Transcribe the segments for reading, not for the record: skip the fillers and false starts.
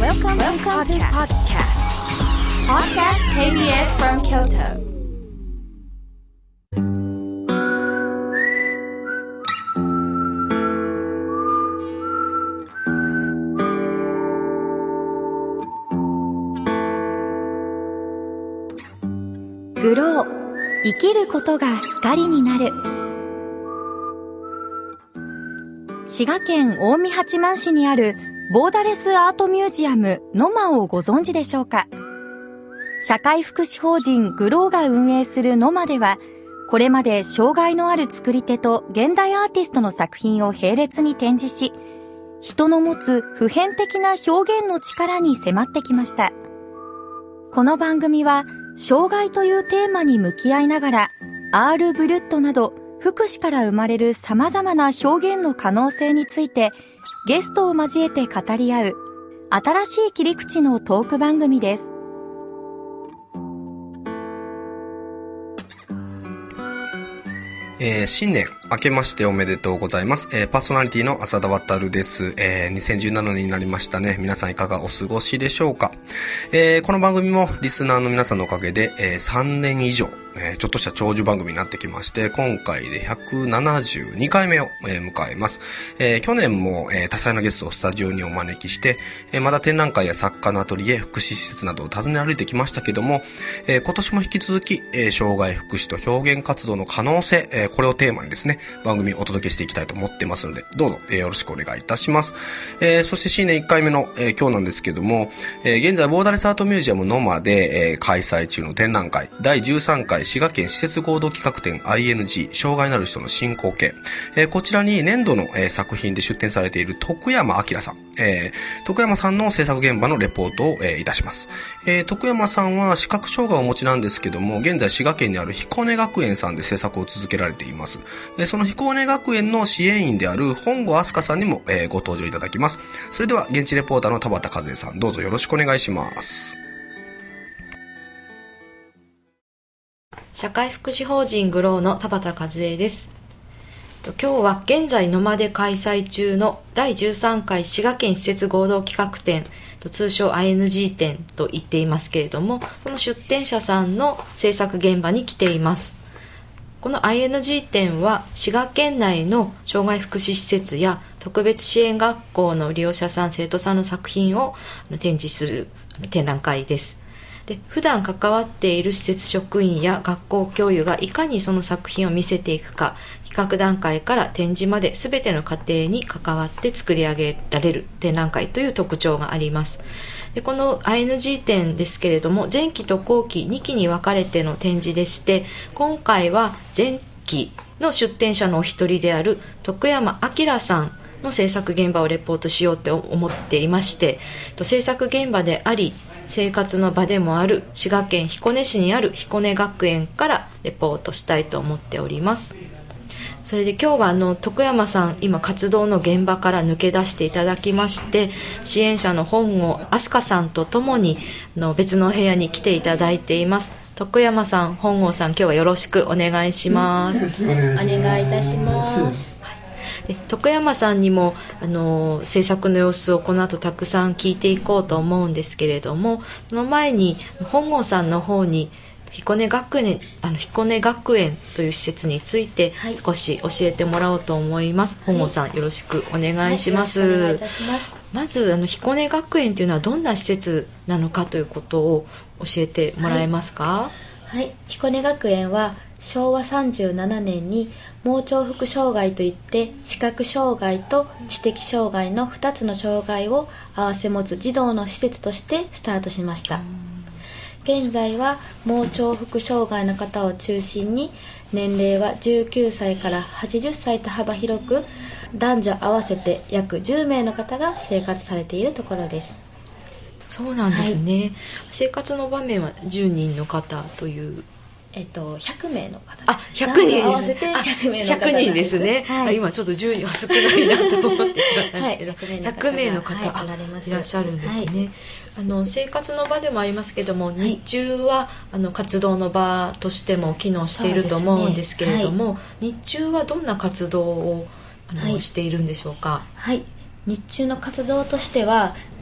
Welcome to podcast. Podcast KBS from Kyoto. グロー、生きることが光になる。滋賀県近江八幡市にあるボーダレスアートミュージアムノマをご存知でしょうか。社会福祉法人グローが運営するノマでは、これまで障害のある作り手と現代アーティストの作品を並列に展示し、人の持つ普遍的な表現の力に迫ってきました。この番組は障害というテーマに向き合いながら、アール・ブルットなど福祉から生まれる様々な表現の可能性についてゲストを交えて語り合う新しい切り口のトーク番組です。 新年明けましておめでとうございます。パーソナリティの浅田渉です。2017年になりましたね。皆さんいかがお過ごしでしょうか。この番組もリスナーの皆さんのおかげで、3年以上ちょっとした長寿番組になってきまして、今回で172回目を、迎えます。去年も、多彩なゲストをスタジオにお招きして、また展覧会や作家のアトリエ、福祉施設などを訪ね歩いてきましたけども、今年も引き続き、障害福祉と表現活動の可能性、これをテーマにですね、番組をお届けしていきたいと思ってますので、どうぞ、よろしくお願いいたします。そして新年1回目の、今日なんですけども、現在ボーダレスアートミュージアムノマで、開催中の展覧会、第13回滋賀県施設合同企画展 ING 障害のある人の進行形、こちらに年度の、作品で出展されている徳山明さん、徳山さんの制作現場のレポートを、いたします。徳山さんは視覚障害をお持ちなんですけども、現在滋賀県にある彦根学園さんで制作を続けられています。その彦根学園の支援員である本郷飛鳥さんにも、ご登場いただきます。それでは現地レポーターの田畑和恵さん、どうぞよろしくお願いします。 社会福祉法人グローの田畑和恵です。今日は現在ノマで開催中の第13回滋賀県施設合同企画展、通称 ING 展と言っていますけれども、その出展者さんの制作現場に来ています。この ING 展は滋賀県内の障害福祉施設や特別支援学校の利用者さん、生徒さんの作品を展示する展覧会です。で、普段関わっている施設職員や学校教諭がいかにその作品を見せていくか、企画段階から展示まで全ての過程に関わって作り上げられる展覧会という特徴があります。で、この ING 展ですけれども、前期と後期2期に分かれての展示でして、今回は前期の出展者のお一人である徳山明さんの制作現場をレポートしようと思っていまして、制作現場であり生活の場でもある滋賀県彦根市にある彦根学園からレポートしたいと思っております。それで今日は徳山さん、今活動の現場から抜け出していただきまして、支援者の本郷飛鳥さんとともに別の部屋に来ていただいています。徳山さん、本郷さん、今日はよろしくお願いします。 お願いいたします。 で、徳山さんにも制作の様子をこの後たくさん聞いていこうと思うんですけれども、その前に本郷さんの方に彦根学園という施設について少し教えてもらおうと思います。本郷さん、よろしくお願いします。 よろしくお願いいたします。 まず彦根学園というのはどんな施設なのかということを教えてもらえますか？ はい、彦根学園は昭和37年に盲聴福障害といって視覚障害と知的障害の2つの障害を併せ持つ児童の施設としてスタートしました。現在は盲聴福障害の方を中心に年齢は19歳から80歳と幅広く男女合わせて約10名の方が生活されているところです。 そうなんですね、はい、生活の場面は10人の方という 100名の方です。 あ、100人です。 合わせて100名の方 100人ですね、はい、今ちょっと10人は少ないなと思ってしまったんですけど、100名の方、はい、いらっしゃるんですね、はい、生活の場でもありますけども、日中は活動の場としても機能していると思うんですけれども、はい、日中はどんな活動をしているんでしょうか？ はい、日中の活動としては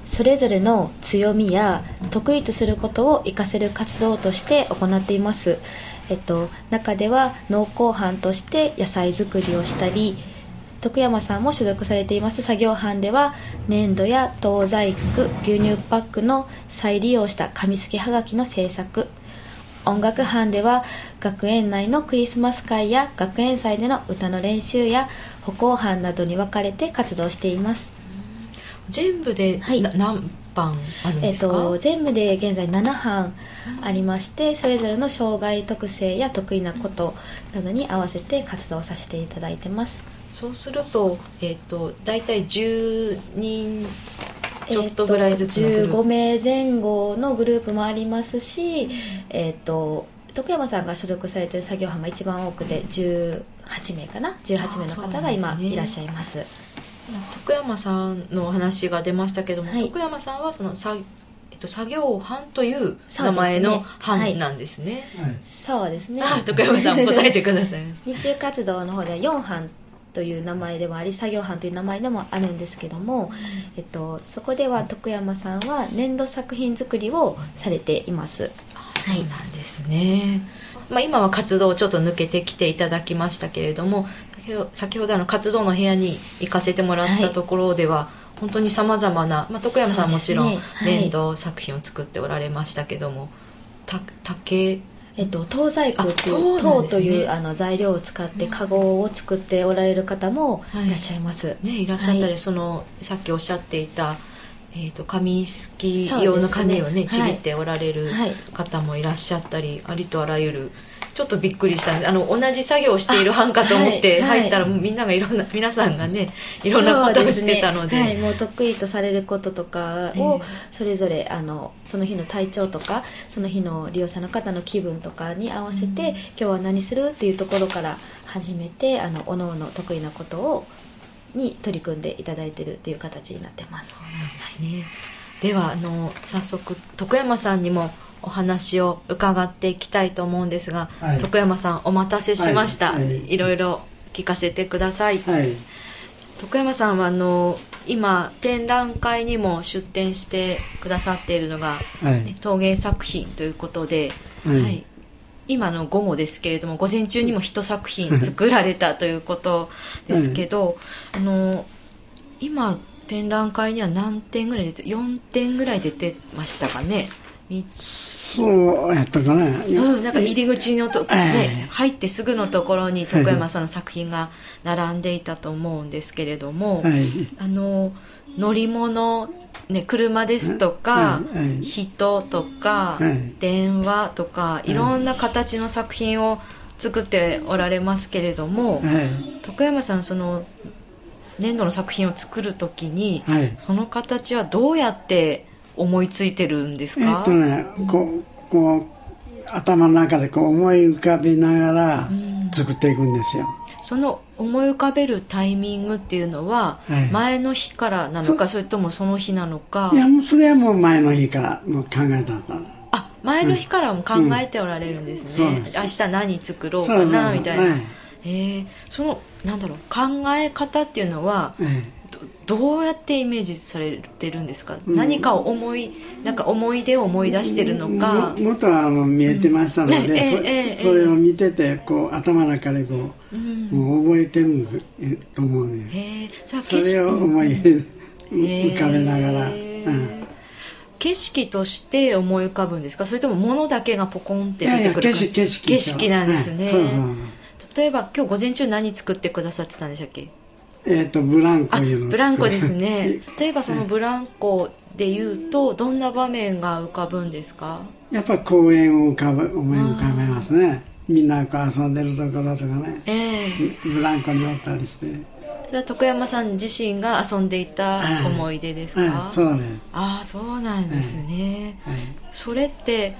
それぞれの強みや得意とすることを活かせる活動として行っています。中では農工班として野菜作りをしたり、徳山さんも所属されています作業班では粘土や陶細工、牛乳パックの再利用した紙すきはがきの制作、音楽班では学園内のクリスマス会や学園祭での歌の練習や歩行班などに分かれて活動しています。 全部で、 はい、 何班あるんですか？ 全部で現在7班ありまして、それぞれの障害特性や得意なことなどに合わせて活動させていただいてます。 そうすると、だいたい10人ちょっとぐらいずつのグループ、 15名前後のグループもありますし、徳山さんが所属されている作業班が一番多くて18名かな、18名の方が今いらっしゃいます。 徳山さんの話が出ましたけども、 はい、 徳山さんはその作業班という名前の班なんですね。 そうですね。 徳山さん答えてください。 日中活動の方では4班という名前でもあり、作業班という名前でもあるんですけども、そこでは徳山さんは粘土作品作りをされています。 そうなんですね。今は活動をちょっと抜けてきていただきましたけれども、先ほど活動の部屋に行かせてもらったところでは、本当にさまざまな、徳山さんはもちろん粘土作品を作っておられましたけども、竹陶細工っていう陶という材料を使ってカゴを作っておられる方もいらっしゃいます、 いらっしゃったり、さっきおっしゃっていた、紙すき用の紙をね、ちぎっておられる方もいらっしゃったり、ありとあらゆる、ちょっとびっくりしたんです。同じ作業をしている班かと思って入ったら、みんなが皆さんがね、いろんなことをしてたので、 もう得意とされることとかをそれぞれその日の体調とか、その日の利用者の方の気分とかに合わせて、今日は何するっていうところから始めて、おのおの得意なことに取り組んでいただいているっていう形になってます。 そうなんですね。では早速徳山さんにもお話を伺っていきたいと思うんですが、はい、徳山さんお待たせしました、いろいろ聞かせてください、徳山さんは今展覧会にも出展してくださっているのが、陶芸作品ということで、今の午後ですけれども、午前中にも一作品作られたということですけど、今展覧会には何点ぐらい出て、4点ぐらい出てましたかね。 そうやったかな、 なんか入り口の入ってすぐのところに徳山さんの作品が並んでいたと思うんですけれども、乗り物、車ですとか、人とか、電話とか、いろんな形の作品を作っておられますけれども、徳山さん粘土の作品を作るときに、その形はどうやって思いついてるんですか？ こう頭の中で思い浮かべながら作っていくんですよ。 その思い浮かべるタイミングっていうのは、前の日からなのか、それともその日なのか。 いや、もうそれはもう前の日からもう考えた。 前の日からも考えておられるんですね。明日何作ろうかなみたいな。その考え方っていうのは、どうやってイメージされてるんですか？何かを思い出を思い出してるのか。 元は見えてましたので、それを見てて頭の中でもう覚えてると思うね。それを思い浮かべながら、 景色として思い浮かぶんですか？それとも物だけがポコンって出てくるか？景色なんですね。例えば今日午前中何作ってくださってたんでしたっけ？ ブランコいうの。 ブランコですね。例えばそのブランコでいうとどんな場面が浮かぶんですか？ やっぱ公園を思い浮かべますね。みんな遊んでるところとかね、ブランコに乗ったりして。 それは徳山さん自身が遊んでいた思い出ですか？ そうです。 そうなんですね。それって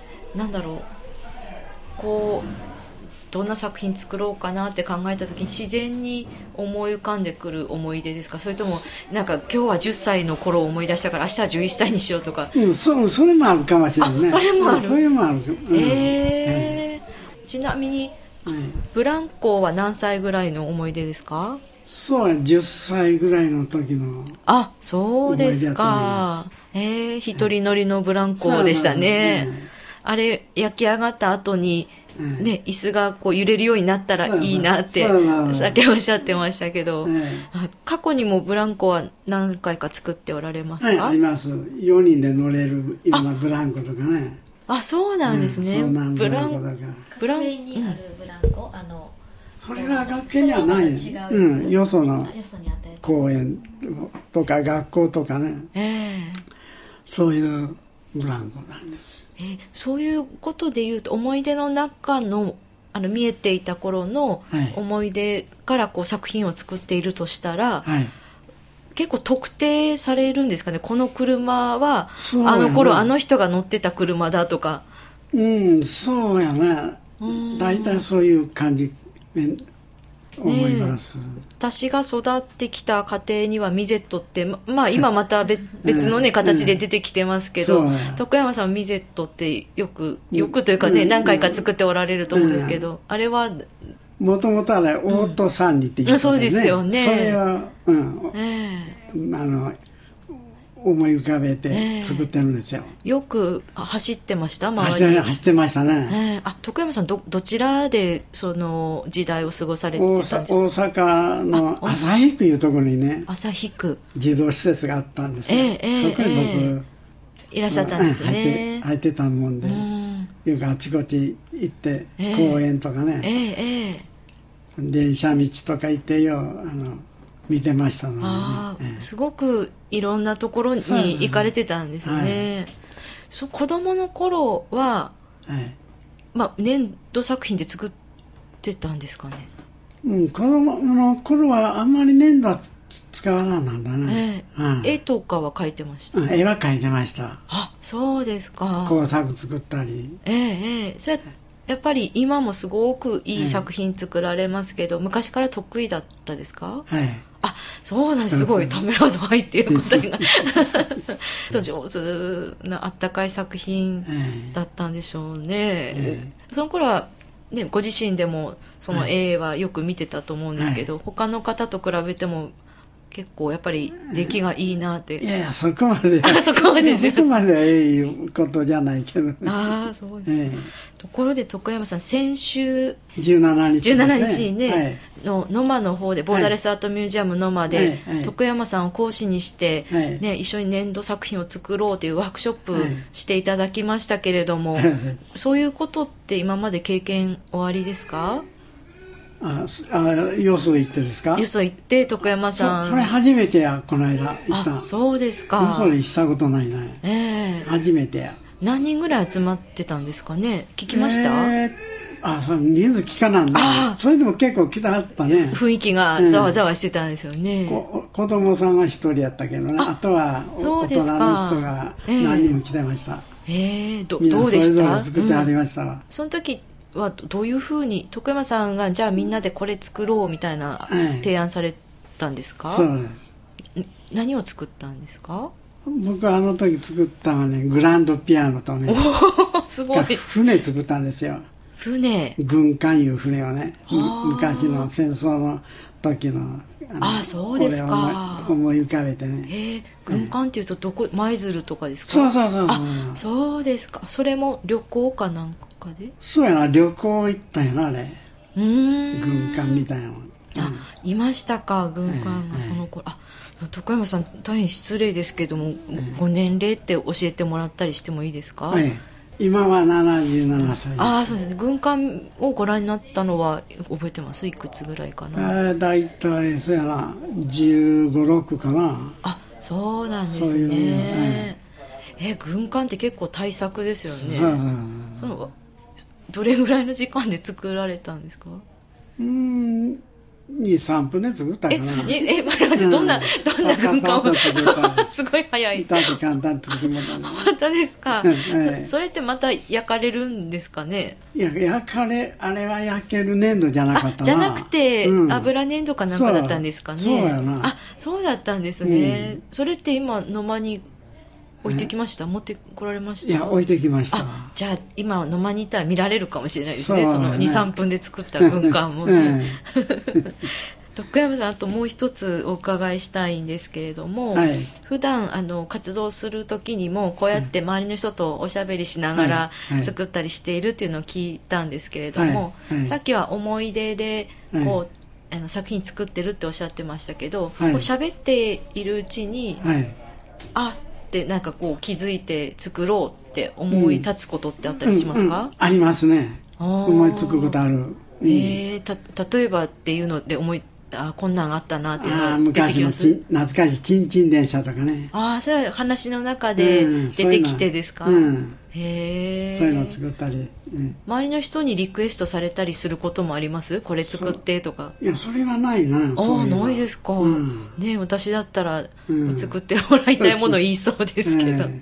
どんな作品作ろうかなって考えた時に自然に思い浮かんでくる思い出ですか？それとも今日は10歳の頃を思い出したから明日は11歳にしようとか。 それもあるかもしれないね。 それもある。 それもある。 ちなみに、ブランコは何歳ぐらいの思い出ですか？ そう、10歳ぐらいの時の。 そうですか。 一人乗りのブランコでしたね。あれ焼き上がった後にね、椅子がこう揺れるようになったらいいなってさっきおっしゃってましたけど、過去にもブランコは何回か作っておられますか？ あります。4人で乗れるいろんなブランコとかね。 そうなんですね。 ブランコとか。 学園にあるブランコ、 それは学園にはない。よその公園とか学校とかね。そういうブランコなんです。 そういうことでいうと、思い出の中の見えていた頃の思い出からこう作品を作っているとしたら、結構特定されるんですかね。この車はあの頃あの人が乗ってた車だとか。 そうやね。大体そういう感じ思います。 私が育ってきた家庭にはミゼットって今また別のね形で出てきてますけど、徳山さんミゼットってよくというかね、何回か作っておられると思うんですけど、あれはもともとはね、オート三里って言ってたね。 そうですよね。 それは思い浮かべて作ってるんですよ。 よく走ってました？周り走ってましたね。 徳山さんどちらでその時代を過ごされてたんですか？大阪の旭区いうところにね、 旭区児童施設があったんですよ。そこに僕いらっしゃったんですね。 入ってたもんで、よくあちこち行って公園とかね、電車道とか行って見てましたので、 すごくいろんなところに行かれてたんですね。子供の頃は、粘土作品で作ってたんですかね。 子供の頃はあんまり粘土は使わなかったんだね。 絵とかは描いてました？ 絵は描いてました。 そうですか。 工作作ったり。 それやっぱり今もすごくいい作品作られますけど、昔から得意だったですか？そうなんです。すごいためらわず入っていることが上手なあったかい作品だったんでしょうね。その頃は、ね、ご自身でもその絵はよく見てたと思うんですけど、他の方と比べても結構やっぱり出来がいいなって。 いやそこまでそこまでいうことじゃないけどね。 そうです。ところで徳山さん、先週 17日にね、の野間の方でボーダレスアートミュージアム野間で、徳山さんを講師にして、一緒に粘土作品を作ろうというワークショップしていただきましたけれども、そういうことって今まで経験おありですか？ よそ行ってですか？ よそ行って徳山さんそれ初めてや。この間行った。 そうですか。 よそにしたことないね。初めてや。何人ぐらい集まってたんですかね？聞きました？ その人数聞かなんだ。それでも結構来たはったね。 雰囲気がざわざわしてたんですよね。 子供さんは一人やったけどね。あとは大人の人が何人も来てました。 どうでした？みんなそれぞれ作ってありましたわ。 その時はどういうふうに徳山さんがじゃあみんなでこれ作ろうみたいな提案されたんですか？ そうです。 何を作ったんですか？ 僕はあの時作ったのはね、グランドピアノとね、 すごい。 船作ったんですよ。 船。 軍艦いう船をね、昔の戦争の時のそうですか。 思い浮かべてね。 軍艦っていうと舞鶴とかですか？ そうそうですか。それも旅行かなんかで？ そうやな、旅行行ったんやな、あれ。軍艦みたいなの。 いましたか、軍艦がその頃。徳山さん、大変失礼ですけども、ご年齢って教えてもらったりしてもいいですか？ 今は77歳です。 そうですね。軍艦をご覧になったのは覚えてます？いくつぐらいかな？ だいたいそうやな、15、6かな。 そうなんですね。軍艦って結構大作ですよね。そうどれぐらいの時間で作られたんですか？2、 3分で作ったかな。 待ってどんな軍艦をすごい早い。 簡単に作ってもらったの。 本当ですか？それってまた焼かれるんですかね？ あれは焼ける粘土じゃなかったな。 じゃなくて、油粘土かなんかだったんですかね？ そうやな。 そうだったんですね。それって今野間に置いてきました？持ってこられました？ いや、置いてきました。 じゃあ今野間にいたら見られるかもしれないですね。その 2,3 分で作った軍艦もね。 徳山さん、あともう一つお伺いしたいんですけれども、はい、普段活動する時にもこうやって周りの人とおしゃべりしながら作ったりしているっていうのを聞いたんですけれども、はいはい、さっきは思い出でこう、作品作ってるっておっしゃってましたけど、はい、こう喋っているうちに、はい、あってなんかこう気づいて作ろうって思い立つことってあったりしますか？ ありますね。思いつくことある。 例えばっていうのでこんなんあったなっていうのが出てきます。 昔の懐かしいチンチン電車とかね。 それは話の中で出てきてですか？ へえ。そういうのを作ったり、 周りの人にリクエストされたりすることもあります？これ作ってとか。 いや、それはないな。 ないですか。ね、私だったら作ってもらいたいもの言いそうですけど。はい。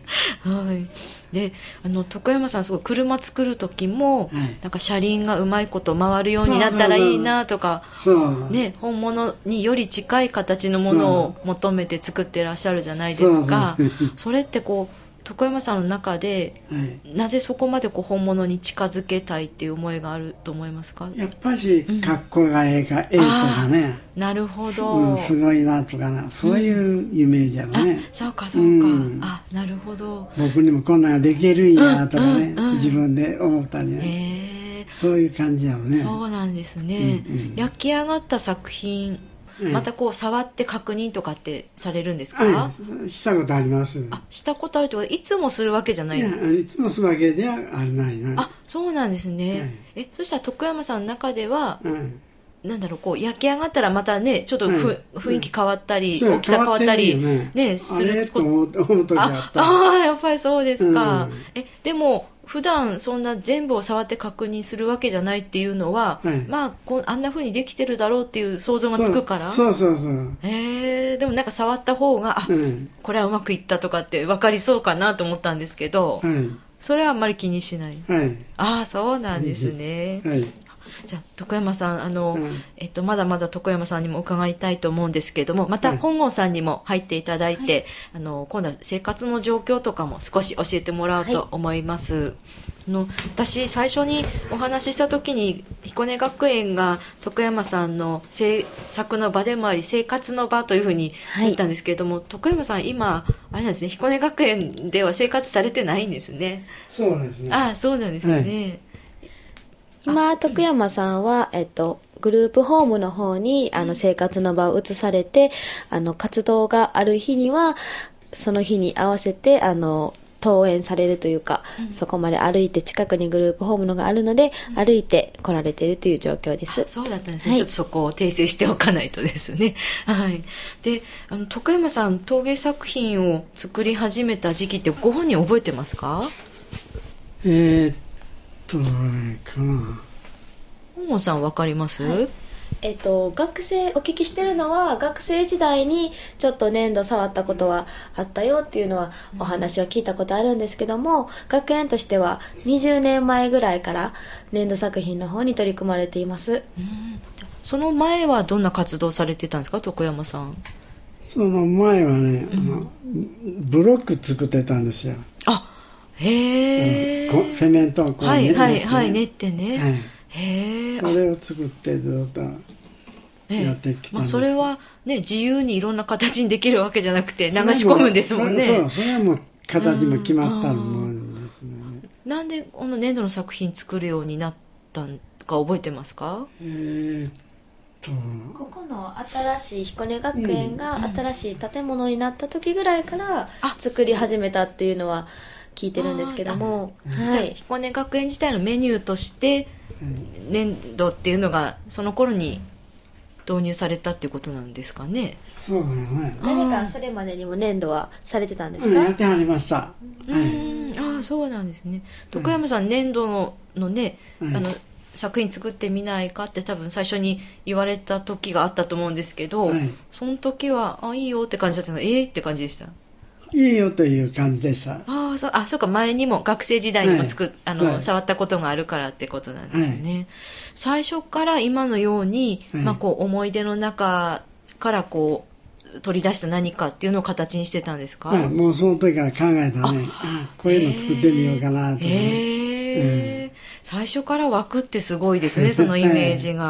で、徳山さんすごい車作る時も、なんか車輪がうまいこと回るようになったらいいなとか、ね、本物により近い形のものを求めて作ってらっしゃるじゃないですか。それってこう徳山さんの中で、なぜそこまでこう本物に近づけたいっていう思いがあると思いますか？ やっぱりかっこがええとかね、 なるほど、 すごいなとかな、そういうイメージやろね。 そうかそうか、なるほど。 僕にもこんなんができるんやとかね、自分で思ったりね、そういう感じやろね。 そうなんですね。焼き上がった作品またこう触って確認とかってされるんですか？ したことあります。 したことあるといつもするわけじゃない？ いつもするわけではないな。 そうなんですね。そしたら徳山さんの中では、なんだろう、こう焼き上がったらまたねちょっと雰囲気変わったり、大きさ変わったりねすること。思う時あった。やっぱりそうですか。でも普段そんな全部を触って確認するわけじゃないっていうのは、まああんな風にできてるだろうっていう想像がつくから。 そう。 でもなんか触った方がこれはうまくいったとかって分かりそうかなと思ったんですけど、それはあんまり気にしない。そうなんですね。じゃあ徳山さんまだまだ徳山さんにも伺いたいと思うんですけれども、また本郷さんにも入っていただいて、今度は生活の状況とかも少し教えてもらおうと思います。私最初にお話しした時に彦根学園が徳山さんの制作の場でもあり生活の場というふうに言ったんですけれども、徳山さん今あれなんですね、彦根学園では生活されてないんですね。 そうですね。 そうなんですね。 今徳山さんはグループホームの方に生活の場を移されて、活動がある日にはその日に合わせて登園されるというか、そこまで歩いて近くにグループホームのがあるので、歩いて来られているという状況です。 そうだったんですね。ちょっとそこを訂正しておかないとですね。で徳山さん陶芸作品を作り始めた時期ってご本人覚えてますか？ かな。 本郷さん分かります？ 学生お聞きしてるのは学生時代にちょっと粘土触ったことはあったよっていうのはお話は聞いたことあるんですけども、学園としては20年前ぐらいから粘土作品の方に取り組まれています。 その前はどんな活動されてたんですか、徳山さん？ その前はね、ブロック作ってたんですよ。セメントをこう練ってね。 それを作ってずっとやってきたんです。 それはね自由にいろんな形にできるわけじゃなくて流し込むんですもんね。 それはもう形も決まったもんですね。 なんでこの粘土の作品作るようになったのか覚えてますか？ ここの新しい彦根学園が新しい建物になった時ぐらいから作り始めたっていうのは聞いてるんですけども、 じゃあ彦根学園自体のメニューとして粘土っていうのがその頃に導入されたっていうことなんですかね。 そうだよね。 何かそれまでにも粘土はされてたんですか？ やってありました。 そうなんですね。徳山さん、粘土のね、作品作ってみないかって多分最初に言われた時があったと思うんですけど、その時はいいよって感じだったの？って感じでした？ いいよという感じでした。 そうか、前にも学生時代にも触ったことがあるからってことなんですね。最初から今のように、こう思い出の中からこう取り出した何かっていうのを形にしてたんですか？ もうその時から考えたね。こういうの作ってみようかなと。 最初から湧くってすごいですね、そのイメージが。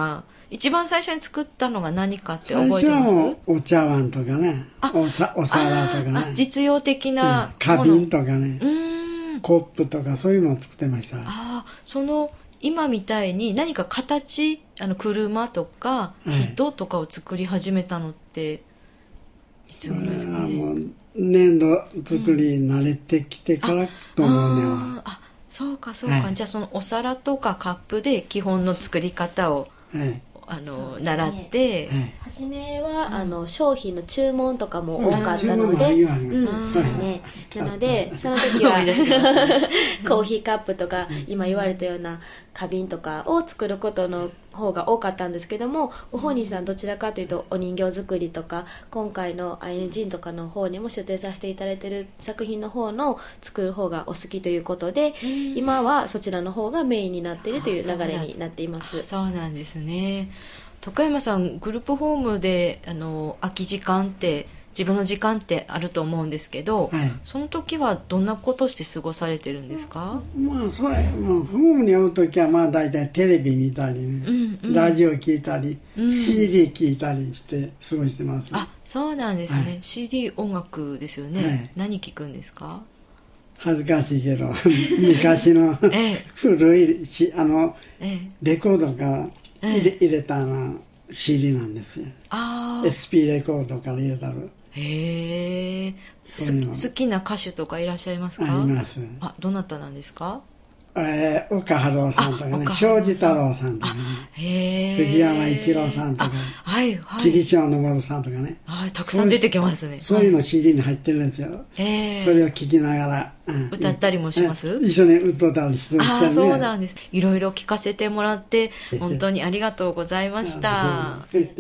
一番最初に作ったのが何かって覚えてます？ 最初はお茶碗とかね、お皿とかね、 実用的な花瓶とかね、コップとかそういうのを作ってました。 その今みたいに何か形、車とか人とかを作り始めたのっていつぐらいですかね？ もう粘土作りに慣れてきてからと思うねは。 そうか、じゃあそのお皿とかカップで基本の作り方を、習って、 初めは商品の注文とかも多かったので、なのでその時はコーヒーカップとか今言われたような花瓶とかを作ることの方が多かったんですけども、ご本人さんどちらかというとお人形作りとか今回のアイネジンとかの方にも出展させていただいている作品の方の作る方がお好きということで、今はそちらの方がメインになっているという流れになっています。 そうなんですね。徳山さん、グループホームで空き時間って自分の時間ってあると思うんですけど、その時はどんなことして過ごされてるんですか？ ホームに会う時は大体テレビ見たりね、ラジオ聞いたり、CD 聞いたりして過ごしてます。 そうなんですね。CD 音楽ですよね。何聞くんですか？ 恥ずかしいけど昔の古いレコードが入れたCD なんですよ。SP レコードから入れたる。 好きな歌手とかいらっしゃいますか？ います。 どなたなんですか？ 岡春夫さんとかね、庄司太郎さんとかね、藤山一郎さんとか、桐島昇さんとかね、 たくさん出てきますね。 そういうの CD に入ってるんですよ。それを聴きながら歌ったりもします？ 一緒に歌ったりしてね。 そうなんです。いろいろ聞かせてもらって本当にありがとうございました。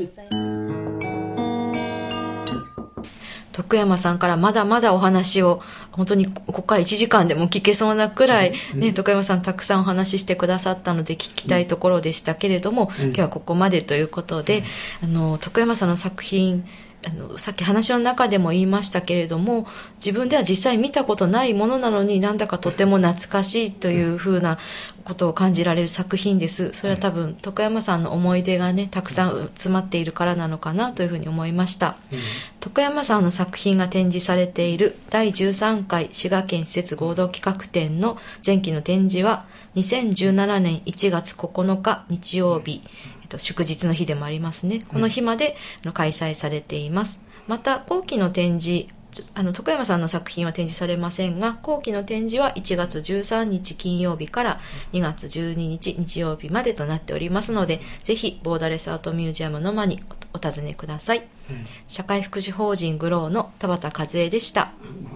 徳山さんからまだまだお話を本当にここから1時間でも聞けそうなくらい、徳山さんたくさんお話ししてくださったので聞きたいところでしたけれども、今日はここまでということで、徳山さんの作品さっき話の中でも言いましたけれども、自分では実際見たことないものなのになんだかとても懐かしいというふうなことを感じられる作品です。それは多分徳山さんの思い出がねたくさん詰まっているからなのかなというふうに思いました。徳山さんの作品が展示されている第13回滋賀県施設合同企画展の前期の展示は2017年1月9日日曜日、祝日の日でもありますね。この日まで開催されています。また後期の展示、徳山さんの作品は展示されませんが、後期の展示は1月13日金曜日から2月12日日曜日までとなっておりますので、ぜひボーダレスアートミュージアムの間にお尋ねください。社会福祉法人グローの田畑和恵でした。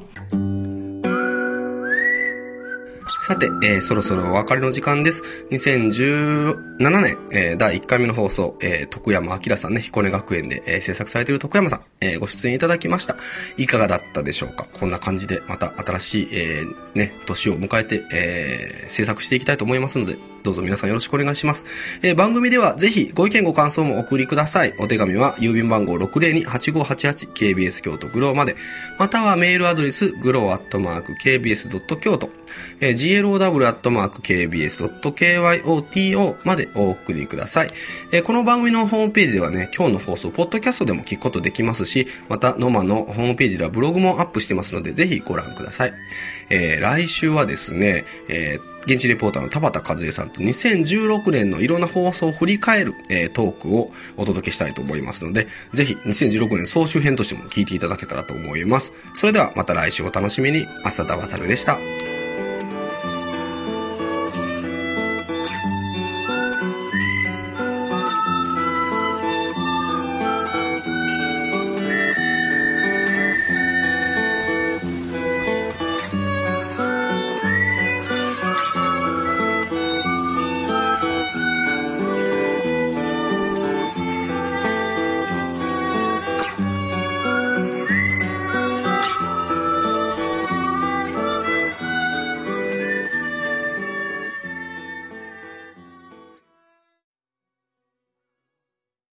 さて、そろそろお別れの時間です。2017年、第1回目の放送、徳山明さんね、彦根学園で、制作されている徳山さん、ご出演いただきました。いかがだったでしょうか？こんな感じでまた新しい、年を迎えて、制作していきたいと思いますので、どうぞ皆さんよろしくお願いします。番組ではぜひご意見ご感想もお送りください。お手紙は郵便番号 602-8588 KBS 京都グローまで、またはメールアドレスグロー@kbs.kyoto、glow@kbs.kyoto までお送りください。この番組のホームページではね、今日の放送ポッドキャストでも聞くことできますし、またノマのホームページではブログもアップしてますので、ぜひご覧ください。来週はですね、現地レポーターの田畑和恵さんと2016年のいろんな放送を振り返る、トークをお届けしたいと思いますので、ぜひ2016年総集編としても聞いていただけたらと思います。それではまた来週お楽しみに。浅田渉でした。